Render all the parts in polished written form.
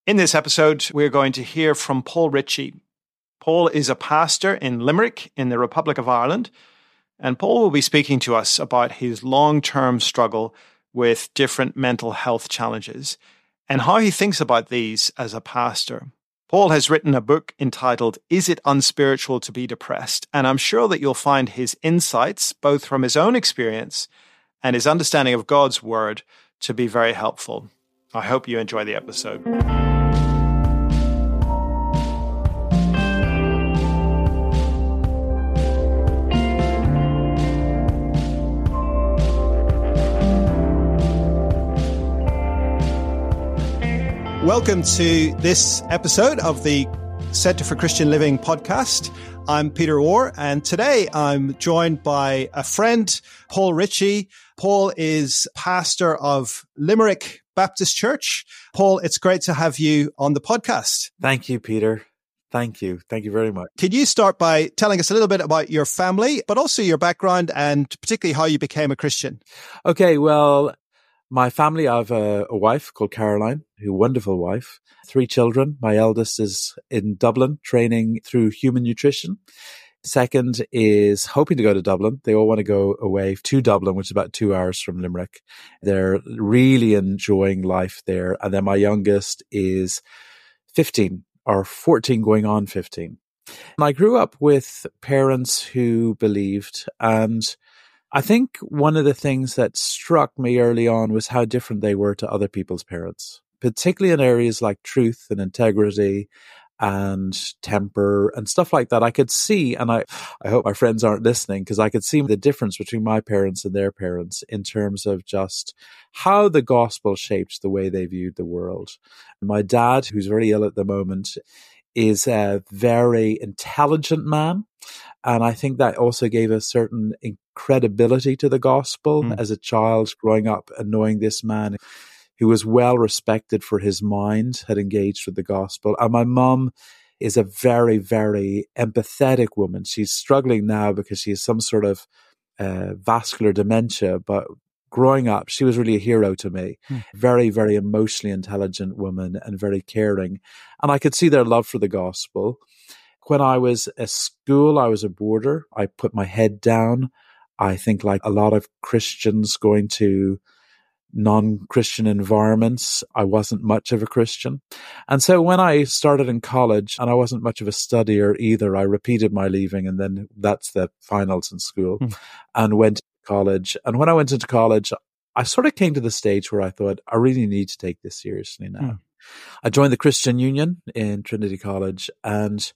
In this episode, we're going to hear from Paul Ritchie. Paul is a pastor in Limerick in the Republic of Ireland, and Paul will be speaking to us about his long-term struggle with different mental health challenges and how he thinks about these as a pastor. Paul has written a book entitled, Is It Unspiritual to Be Depressed? And I'm sure that you'll find his insights, both from his own experience and his understanding of God's word, to be very helpful. I hope you enjoy the episode. Welcome to this episode of the Centre for Christian Living podcast. I'm Peter Orr, and today I'm joined by a friend, Paul Ritchie. Paul is pastor of Limerick Baptist Church. Paul, it's great to have you on the podcast. Thank you, Peter. Thank you. Thank you very much. Could you start by telling us a little bit about your family, but also your background and particularly how you became a Christian? Okay, well, my family, I have a wife called Caroline, a wonderful wife, 3 children. My eldest is in Dublin training through human nutrition. Second is hoping to go to Dublin. They all want to go away to Dublin, which is about 2 hours from Limerick. They're really enjoying life there. And then my youngest is 15 or 14 going on 15. And I grew up with parents who believed, and I think one of the things that struck me early on was how different they were to other people's parents, particularly in areas like truth and integrity and temper and stuff like that. I could see, and I hope my friends aren't listening, because I could see the difference between my parents and their parents in terms of just how the gospel shaped the way they viewed the world. My dad, who's very ill at the moment, is a very intelligent man. And I think that also gave a certain credibility to the gospel as a child growing up and knowing this man who was well respected for his mind had engaged with the gospel. And my mum is a very, very empathetic woman. She's struggling now because she has some sort of vascular dementia, but growing up, she was really a hero to me. Very, very emotionally intelligent woman and very caring. And I could see their love for the gospel. When I was at school, I was a boarder. I put my head down. I think like a lot of Christians going to non-Christian environments, I wasn't much of a Christian. And so when I started in college, and I wasn't much of a studier either, I repeated my leaving, and then that's the finals in school, and went to college. And when I went into college, I sort of came to the stage where I thought, I really need to take this seriously now. I joined the Christian Union in Trinity College, and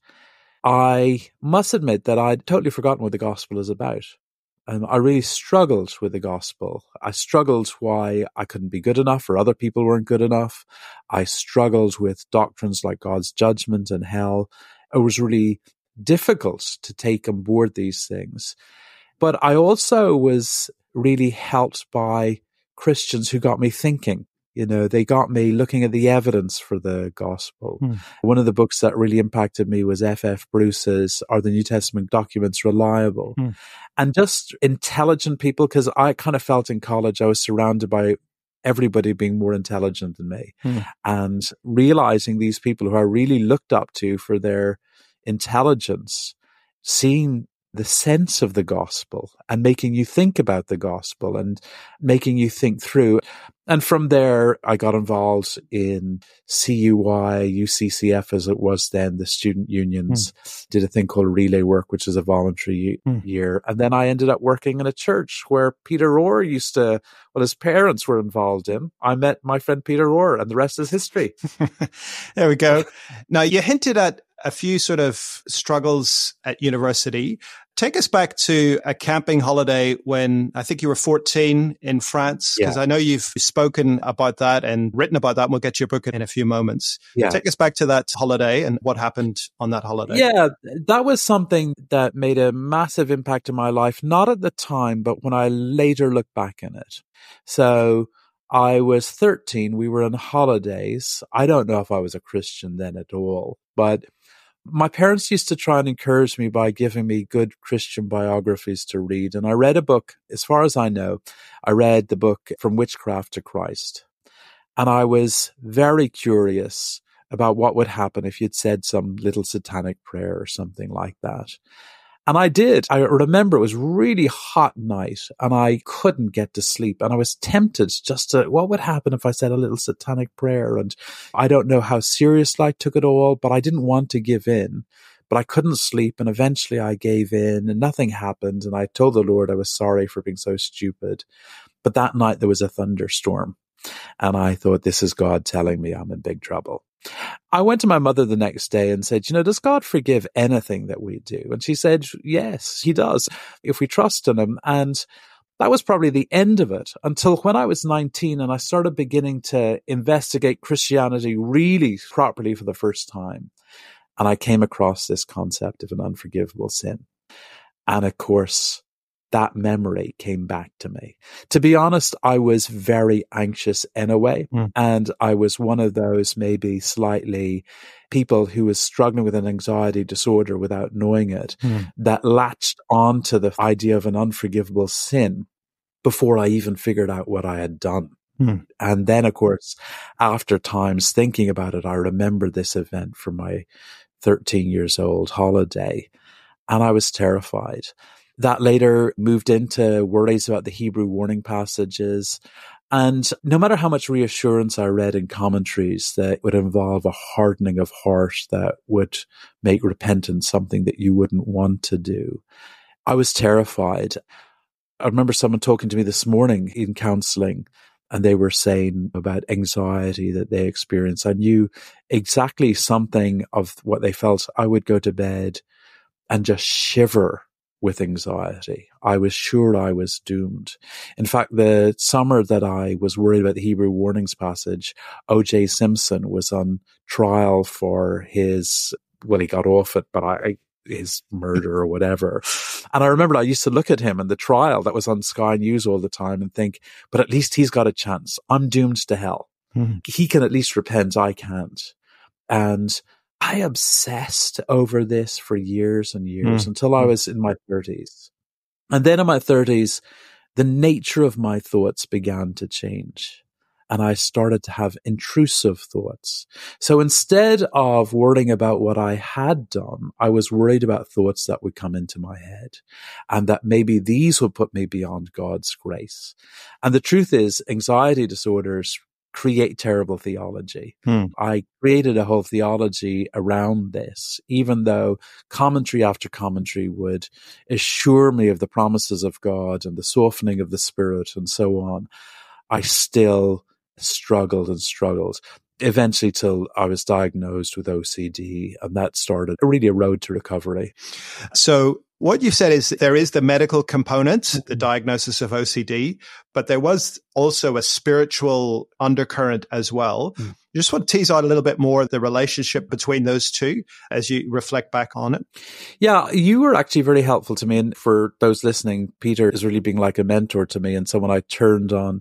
I must admit that I'd totally forgotten what the gospel is about. I really struggled with the gospel. I struggled why I couldn't be good enough or other people weren't good enough. I struggled with doctrines like God's judgment and hell. It was really difficult to take on board these things. But I also was really helped by Christians who got me thinking. You know, they got me looking at the evidence for the gospel. One of the books that really impacted me was F.F. Bruce's Are the New Testament Documents Reliable? And just intelligent people, because I kind of felt in college I was surrounded by everybody being more intelligent than me. And realizing these people who I really looked up to for their intelligence, seeing the sense of the gospel and making you think about the gospel and making you think through. And from there, I got involved in CUI, UCCF as it was then, the student unions, did a thing called Relay Work, which is a voluntary year. And then I ended up working in a church where Peter Orr used to, well, his parents were involved in. I met my friend Peter Orr, and the rest is history. There we go. Now, you hinted at a few sort of struggles at university. Take us back to a camping holiday when I think you were 14 in France, because I know you've spoken about that and written about that, and we'll get your book in a few moments. Take us back to that holiday and what happened on that holiday. Yeah, that was something that made a massive impact in my life, not at the time, but when I later look back in it. So I was 13. We were on holidays. I don't know if I was a Christian then at all, but my parents used to try and encourage me by giving me good Christian biographies to read. And I read a book, as far as I know, I read the book From Witchcraft to Christ. And I was very curious about what would happen if you'd said some little satanic prayer or something like that. And I did. I remember it was really hot night and I couldn't get to sleep. And I was tempted just to, what would happen if I said a little satanic prayer? And I don't know how seriously I took it all, but I didn't want to give in. But I couldn't sleep, and eventually I gave in and nothing happened. And I told the Lord I was sorry for being so stupid. But that night there was a thunderstorm. And I thought, this is God telling me I'm in big trouble. I went to my mother the next day and said, does God forgive anything that we do? And she said, yes, he does, if we trust in him. And that was probably the end of it until when I was 19 and I started beginning to investigate Christianity really properly for the first time. And I came across this concept of an unforgivable sin. And of course, that memory came back to me. To be honest, I was very anxious anyway. And I was one of those maybe slightly people who was struggling with an anxiety disorder without knowing it, that latched onto the idea of an unforgivable sin before I even figured out what I had done. And then, of course, after times thinking about it, I remember this event from my 13 years old holiday, and I was terrified. That later moved into worries about the Hebrew warning passages. And no matter how much reassurance I read in commentaries that would involve a hardening of heart that would make repentance something that you wouldn't want to do, I was terrified. I remember someone talking to me this morning in counseling, and they were saying about anxiety that they experience. I knew exactly something of what they felt. I would go to bed and just shiver with anxiety. I was sure I was doomed. In fact, the summer that I was worried about the Hebrew warnings passage, O.J. Simpson was on trial for his, well, he got off it, but his murder or whatever. And I remember I used to look at him in the trial that was on Sky News all the time and think, but at least he's got a chance. I'm doomed to hell. He can at least repent. I can't. And I obsessed over this for years and years until I was in my 30s. And then in my 30s, the nature of my thoughts began to change. And I started to have intrusive thoughts. So instead of worrying about what I had done, I was worried about thoughts that would come into my head and that maybe these would put me beyond God's grace. And the truth is, anxiety disorders create terrible theology. I created a whole theology around this, even though commentary after commentary would assure me of the promises of God and the softening of the Spirit and so on. I still struggled and struggled, eventually till I was diagnosed with OCD, and that started really a road to recovery. So what you've said is there is the medical component, the diagnosis of OCD, but there was also a spiritual undercurrent as well. You just want to tease out a little bit more the relationship between those two as you reflect back on it. Yeah, you were actually very helpful to me. And for those listening, Peter is really being like a mentor to me and someone I turned to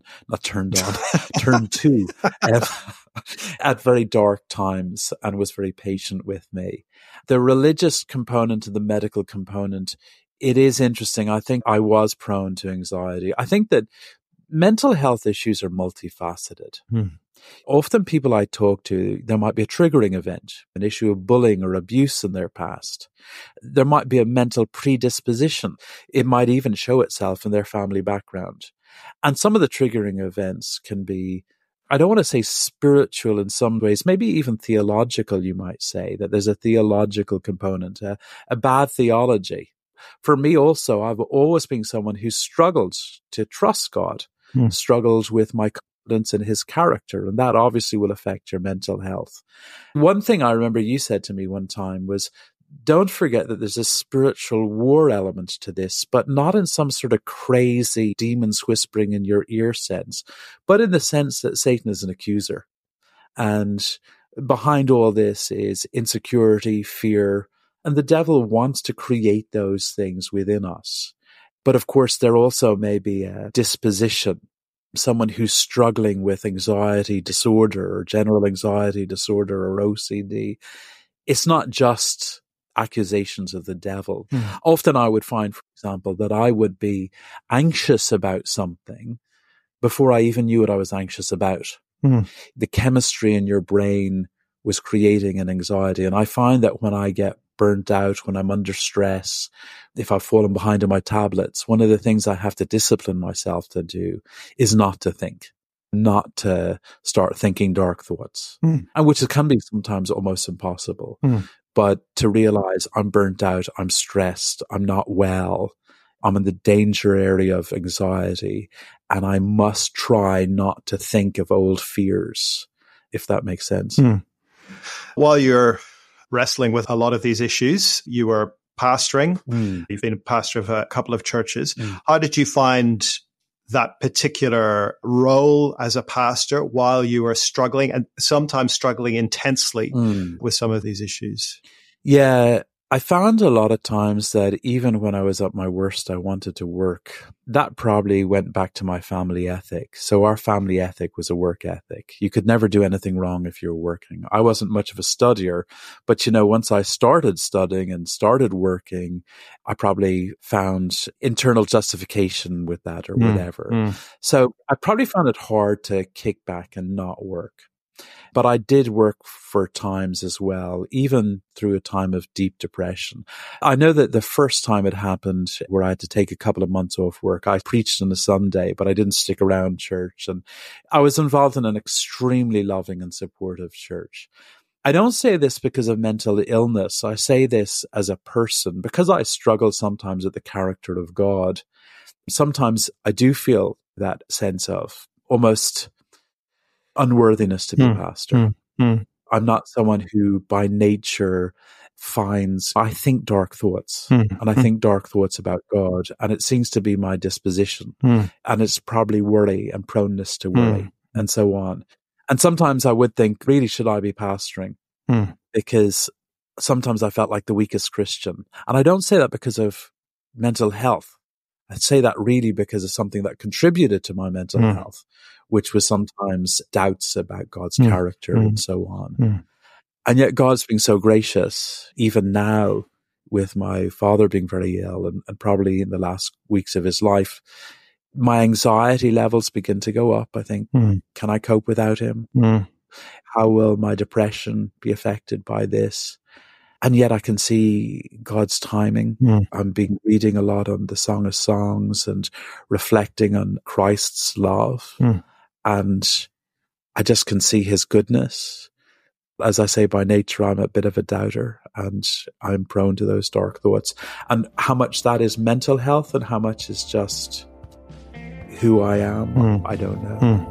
at very dark times and was very patient with me. The religious component and the medical component, it is interesting. I think I was prone to anxiety. I think that mental health issues are multifaceted. Often people I talk to, there might be a triggering event, an issue of bullying or abuse in their past. There might be a mental predisposition. It might even show itself in their family background. And some of the triggering events can be, I don't want to say spiritual in some ways, maybe even theological, you might say, that there's a theological component, a bad theology. For me also, I've always been someone who struggled to trust God, struggled with my confidence in his character, and that obviously will affect your mental health. One thing I remember you said to me one time was, don't forget that there's a spiritual war element to this, but not in some sort of crazy demons whispering in your ear sense, but in the sense that Satan is an accuser. And behind all this is insecurity, fear, and the devil wants to create those things within us. But of course, there also may be a disposition, someone who's struggling with anxiety disorder or general anxiety disorder or OCD. It's not just accusations of the devil. Often I would find, for example, that I would be anxious about something before I even knew what I was anxious about. The chemistry in your brain was creating an anxiety. And I find that when I get burnt out, when I'm under stress, if I've fallen behind on my tablets, one of the things I have to discipline myself to do is not to think, not to start thinking dark thoughts, and which can be sometimes almost impossible. But to realize I'm burnt out, I'm stressed, I'm not well, I'm in the danger area of anxiety, and I must try not to think of old fears, if that makes sense. While you're wrestling with a lot of these issues, you were pastoring. You've been a pastor of a couple of churches. How did you find that particular role as a pastor while you were struggling, and sometimes struggling intensely with some of these issues? Yeah, I found a lot of times that even when I was at my worst, I wanted to work. That probably went back to my family ethic. So our family ethic was a work ethic. You could never do anything wrong if you were working. I wasn't much of a studier, but once I started studying and started working, I probably found internal justification with that or whatever. So I probably found it hard to kick back and not work. But I did work for times as well, even through a time of deep depression. I know that the first time it happened where I had to take a couple of months off work, I preached on a Sunday, but I didn't stick around church. And I was involved in an extremely loving and supportive church. I don't say this because of mental illness. I say this as a person, because I struggle sometimes with the character of God. Sometimes I do feel that sense of almost unworthiness to be a pastor. I'm not someone who by nature I think dark thoughts, and I think dark thoughts about God, and it seems to be my disposition, and it's probably worry and proneness to worry and so on. And sometimes I would think, really, should I be pastoring? Because sometimes I felt like the weakest Christian. And I don't say that because of mental health. I'd say that really because of something that contributed to my mental health, which was sometimes doubts about God's character and so on. And yet God's been so gracious, even now, with my father being very ill and probably in the last weeks of his life, my anxiety levels begin to go up. I think, can I cope without him? How will my depression be affected by this? And yet I can see God's timing. I'm been reading a lot on the Song of Songs and reflecting on Christ's love. And I just can see his goodness. As I say, by nature, I'm a bit of a doubter and I'm prone to those dark thoughts. And how much that is mental health and how much is just who I am, I don't know.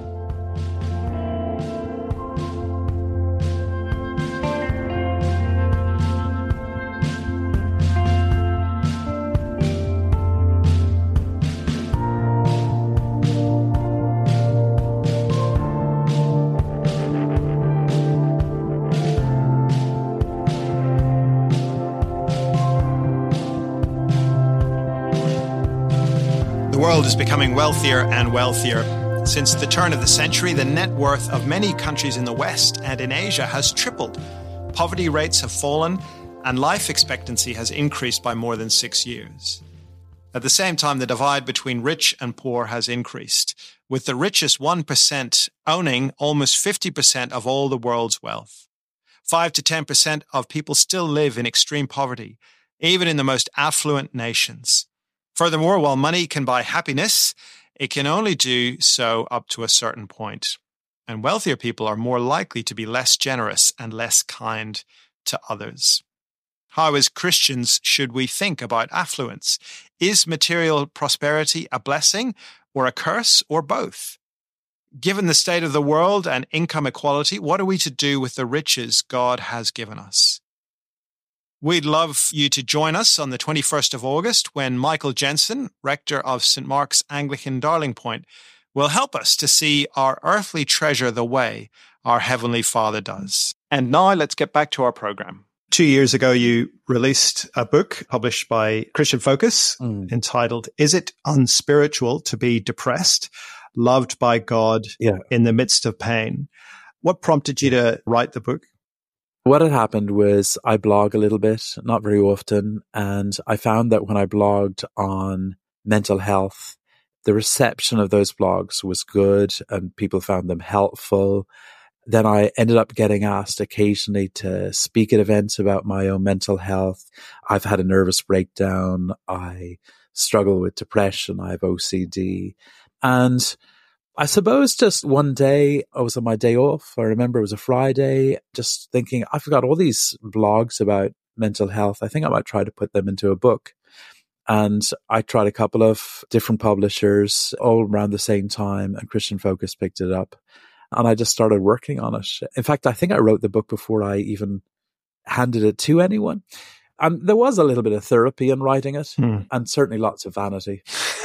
The world is becoming wealthier and wealthier. Since the turn of the century, the net worth of many countries in the West and in Asia has tripled. Poverty rates have fallen, and life expectancy has increased by more than 6 years. At the same time, the divide between rich and poor has increased, with the richest 1% owning almost 50% of all the world's wealth. 5 to 10% of people still live in extreme poverty, even in the most affluent nations. Furthermore, while money can buy happiness, it can only do so up to a certain point. And wealthier people are more likely to be less generous and less kind to others. How, as Christians, should we think about affluence? Is material prosperity a blessing or a curse or both? Given the state of the world and income equality, what are we to do with the riches God has given us? We'd love you to join us on the 21st of August when Michael Jensen, rector of St. Mark's Anglican Darling Point, will help us to see our earthly treasure the way our Heavenly Father does. And now let's get back to our program. 2 years ago, you released a book published by Christian Focus entitled, Is It Unspiritual to Be Depressed? Loved by God in the Midst of Pain. What prompted you to write the book? What had happened was I blog a little bit, not very often, and I found that when I blogged on mental health, the reception of those blogs was good and people found them helpful. Then I ended up getting asked occasionally to speak at events about my own mental health. I've had a nervous breakdown. I struggle with depression. I have OCD. And I suppose just one day, I was on my day off. I remember it was a Friday, just thinking, I've got all these blogs about mental health. I think I might try to put them into a book. And I tried a couple of different publishers all around the same time, and Christian Focus picked it up. And I just started working on it. In fact, I think I wrote the book before I even handed it to anyone. And there was a little bit of therapy in writing it, and certainly lots of vanity.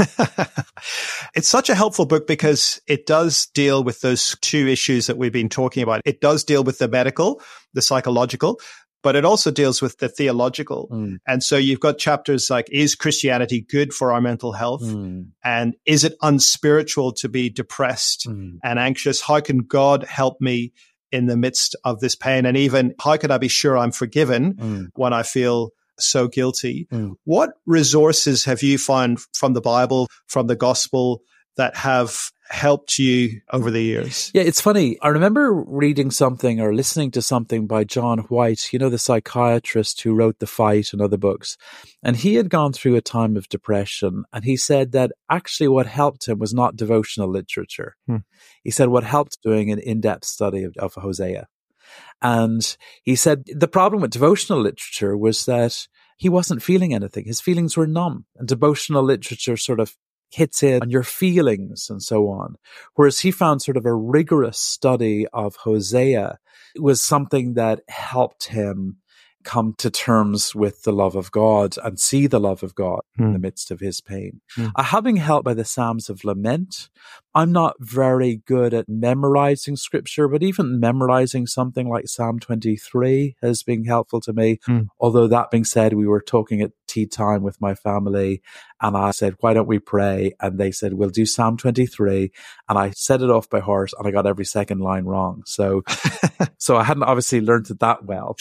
It's such a helpful book because it does deal with those two issues that we've been talking about. It does deal with the medical, the psychological, but it also deals with the theological. And so you've got chapters like, is Christianity good for our mental health? And is it unspiritual to be depressed and anxious? How can God help me in the midst of this pain? And even, how can I be sure I'm forgiven when I feel so guilty? What resources have you found from the Bible, from the gospel, that have helped you over the years? Yeah, it's funny. I remember reading something or listening to something by John White, the psychiatrist who wrote The Fight and other books. And he had gone through a time of depression. And he said that actually what helped him was not devotional literature. He said what helped doing an in-depth study of Hosea. And he said the problem with devotional literature was that he wasn't feeling anything. His feelings were numb. And devotional literature sort of hits in on your feelings and so on. Whereas he found sort of a rigorous study of Hosea was something that helped him come to terms with the love of God and see the love of God in the midst of his pain. I have been helped by the Psalms of Lament. I'm not very good at memorizing scripture, but even memorizing something like Psalm 23 has been helpful to me. Although that being said, we were talking at tea time with my family and I said, why don't we pray? And they said, we'll do Psalm 23. And I said it off by heart and I got every second line wrong. So I hadn't obviously learned it that well.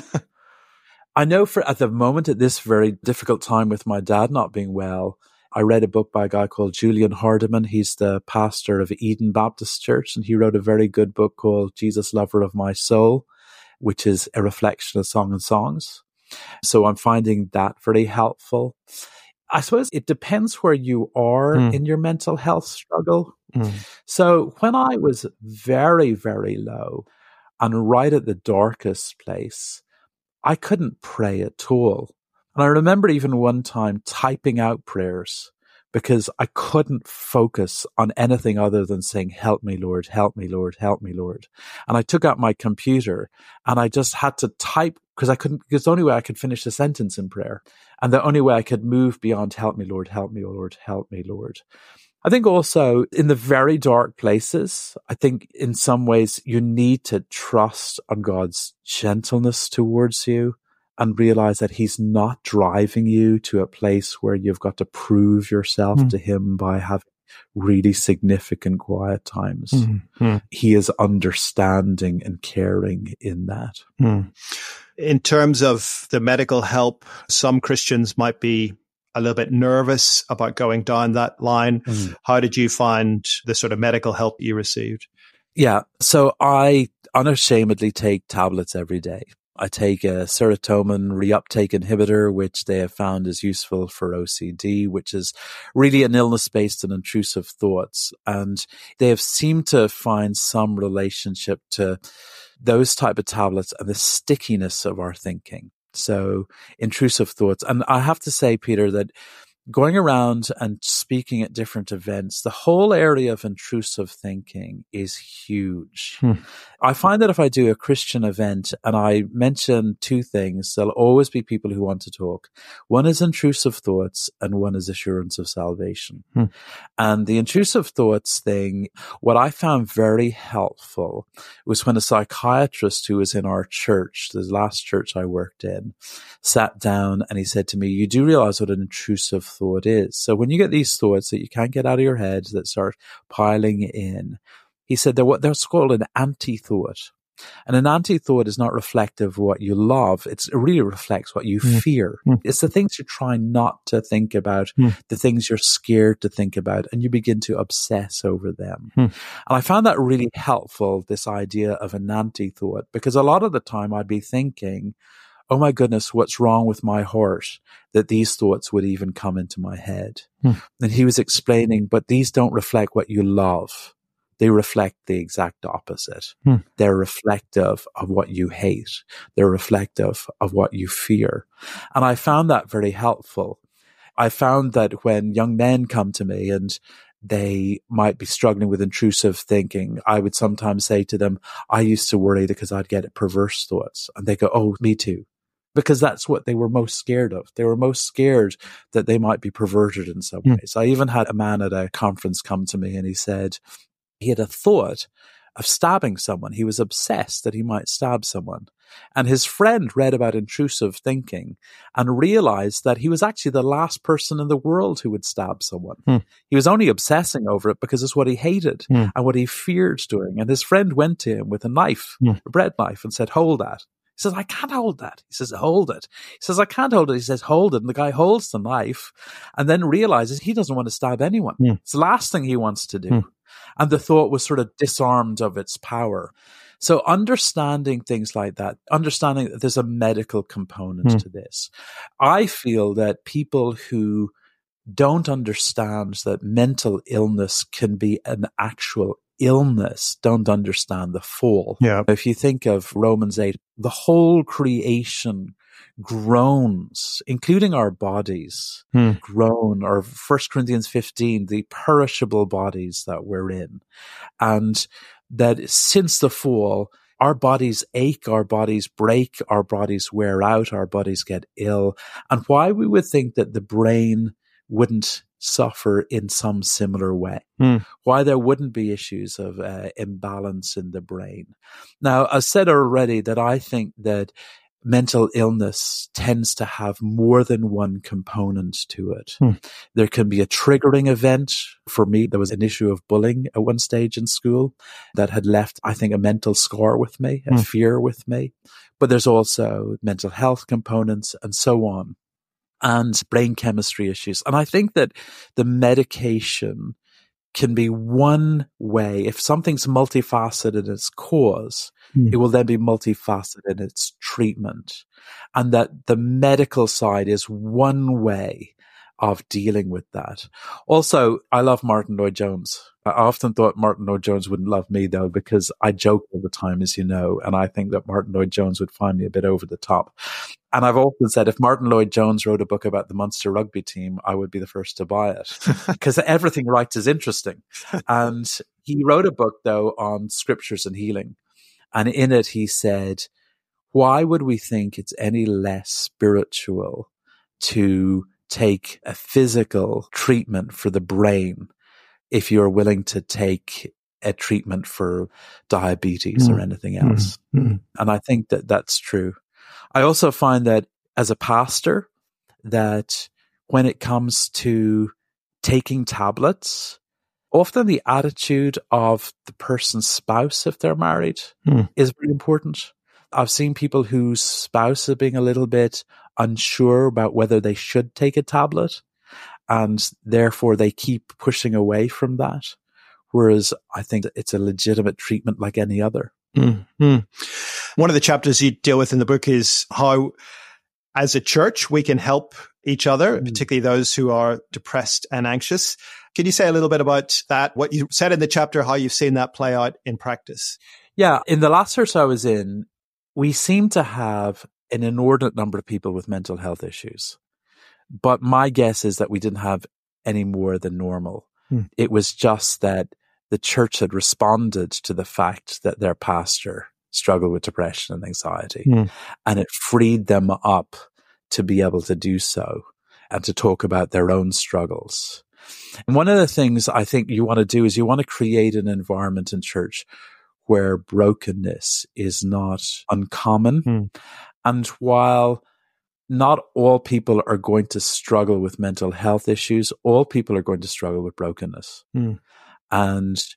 I know at the moment, at this very difficult time with my dad not being well, I read a book by a guy called Julian Hardiman. He's the pastor of Eden Baptist Church, and he wrote a very good book called Jesus, Lover of My Soul, which is a reflection of Song and Songs. So I'm finding that very helpful. I suppose it depends where you are in your mental health struggle. So when I was very, very low and right at the darkest place, I couldn't pray at all. And I remember even one time typing out prayers because I couldn't focus on anything other than saying, help me, Lord, help me, Lord, help me, Lord. And I took out my computer and I just had to type because it's the only way I could finish a sentence in prayer. And the only way I could move beyond help me, Lord, help me, Lord, help me, Lord. I think also in the very dark places, I think in some ways you need to trust on God's gentleness towards you and realize that he's not driving you to a place where you've got to prove yourself to him by having really significant quiet times. He is understanding and caring in that. In terms of the medical help, some Christians might be a little bit nervous about going down that line. How did you find the sort of medical help you received? Yeah. So I unashamedly take tablets every day. I take a serotonin reuptake inhibitor, which they have found is useful for OCD, which is really an illness based on intrusive thoughts. And they have seemed to find some relationship to those type of tablets and the stickiness of our thinking. So intrusive thoughts. And I have to say, Peter, that going around and speaking at different events, the whole area of intrusive thinking is huge. I find that if I do a Christian event and I mention two things, there'll always be people who want to talk. One is intrusive thoughts and one is assurance of salvation. And the intrusive thoughts thing, what I found very helpful was when a psychiatrist who was in our church, the last church I worked in, sat down and he said to me, you do realize what an intrusive thought is. So when you get these thoughts that you can't get out of your head that start piling in, he said they're what's called an anti-thought. And an anti-thought is not reflective of what you love. It really reflects what you fear. It's the things you try not to think about, the things you're scared to think about, and you begin to obsess over them. And I found that really helpful, this idea of an anti-thought, because a lot of the time I'd be thinking, oh my goodness, what's wrong with my heart that these thoughts would even come into my head? And he was explaining, but these don't reflect what you love. They reflect the exact opposite. They're reflective of what you hate. They're reflective of what you fear. And I found that very helpful. I found that when young men come to me and they might be struggling with intrusive thinking, I would sometimes say to them, I used to worry because I'd get perverse thoughts. And they go, oh, me too. Because that's what they were most scared of. They were most scared that they might be perverted in some ways. I even had a man at a conference come to me and he said he had a thought of stabbing someone. He was obsessed that he might stab someone. And his friend read about intrusive thinking and realized that he was actually the last person in the world who would stab someone. He was only obsessing over it because it's what he hated and what he feared doing. And his friend went to him with a knife, a bread knife, and said, hold that. He says, I can't hold that. He says, hold it. He says, I can't hold it. He says, hold it. And the guy holds the knife and then realizes he doesn't want to stab anyone. It's the last thing he wants to do. And the thought was sort of disarmed of its power. So understanding things like that, understanding that there's a medical component to this. I feel that people who don't understand that mental illness can be an actual illness don't understand the fall. If you think of Romans 8, the whole creation groans, including our bodies, groan, or 1 Corinthians 15, the perishable bodies that we're in. And that since the fall, our bodies ache, our bodies break, our bodies wear out, our bodies get ill. And why we would think that the brain wouldn't suffer in some similar way, why there wouldn't be issues of imbalance in the brain. Now, I said already that I think that mental illness tends to have more than one component to it. There can be a triggering event. For me, there was an issue of bullying at one stage in school that had left, I think, a mental scar with me, a fear with me. But there's also mental health components and so on, and brain chemistry issues. And I think that the medication can be one way. If something's multifaceted in its cause, it will then be multifaceted in its treatment. And that the medical side is one way of dealing with that. Also, I love Martin Lloyd-Jones. I often thought Martin Lloyd-Jones wouldn't love me, though, because I joke all the time, as you know, and I think that Martin Lloyd-Jones would find me a bit over the top. And I've often said, if Martin Lloyd-Jones wrote a book about the Munster rugby team, I would be the first to buy it, because everything he writes is interesting. And he wrote a book, though, on scriptures and healing. And in it, he said, why would we think it's any less spiritual to take a physical treatment for the brain if you're willing to take a treatment for diabetes or anything else? And I think that that's true. I also find that as a pastor, that when it comes to taking tablets, often the attitude of the person's spouse, if they're married, is very important. I've seen people whose spouse is being a little bit unsure about whether they should take a tablet, and therefore they keep pushing away from that. Whereas I think that it's a legitimate treatment like any other. One of the chapters you deal with in the book is how, as a church, we can help each other, particularly those who are depressed and anxious. Can you say a little bit about that? What you said in the chapter, how you've seen that play out in practice? Yeah. In the last church I was in, we seem to have an inordinate number of people with mental health issues. But my guess is that we didn't have any more than normal. It was just that the church had responded to the fact that their pastor struggled with depression and anxiety, and it freed them up to be able to do so and to talk about their own struggles. And one of the things I think you want to do is you want to create an environment in church where brokenness is not uncommon. And while not all people are going to struggle with mental health issues, all people are going to struggle with brokenness. And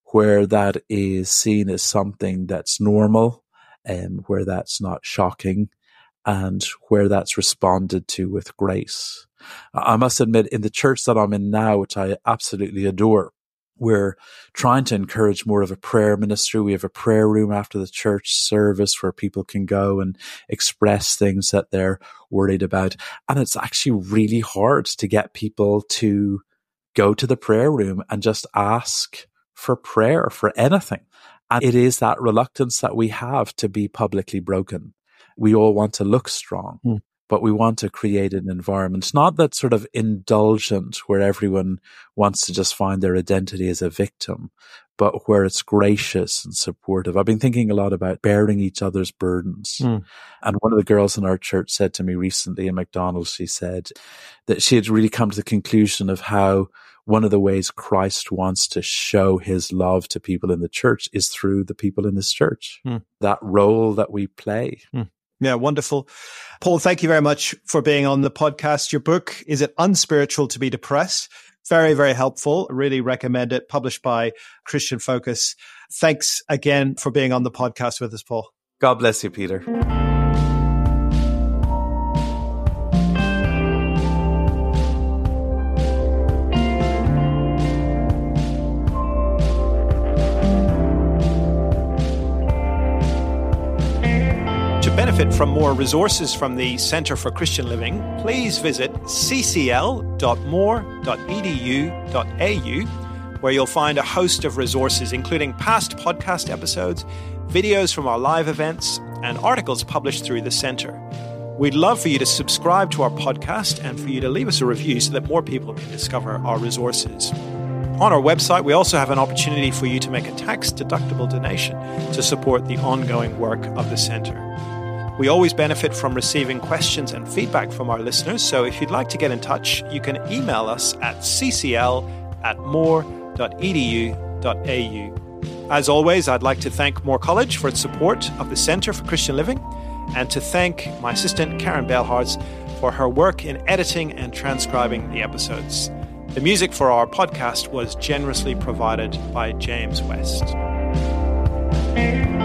where that is seen as something that's normal, where that's not shocking, and where that's responded to with grace. I must admit, in the church that I'm in now, which I absolutely adore, we're trying to encourage more of a prayer ministry. We have a prayer room after the church service where people can go and express things that they're worried about. And it's actually really hard to get people to go to the prayer room and just ask for prayer for anything. And it is that reluctance that we have to be publicly broken. We all want to look strong, but we want to create an environment, not that sort of indulgent where everyone wants to just find their identity as a victim, but where it's gracious and supportive. I've been thinking a lot about bearing each other's burdens. And one of the girls in our church said to me recently in McDonald's, she said that she had really come to the conclusion of how one of the ways Christ wants to show his love to people in the church is through the people in his church, that role that we play. Yeah, wonderful. Paul, thank you very much for being on the podcast. Your book, Is It Unspiritual to Be Depressed? Very, very helpful. I really recommend it. Published by Christian Focus. Thanks again for being on the podcast with us, Paul. God bless you, Peter. Benefit from more resources from the Centre for Christian Living, please visit ccl.more.edu.au, where you'll find a host of resources, including past podcast episodes, videos from our live events, and articles published through the Centre. We'd love for you to subscribe to our podcast and for you to leave us a review so that more people can discover our resources. On our website, we also have an opportunity for you to make a tax-deductible donation to support the ongoing work of the Centre. We always benefit from receiving questions and feedback from our listeners, so if you'd like to get in touch, you can email us at ccl@more.edu.au. As always, I'd like to thank Moore College for its support of the Centre for Christian Living, and to thank my assistant, Karen Bellhards, for her work in editing and transcribing the episodes. The music for our podcast was generously provided by James West.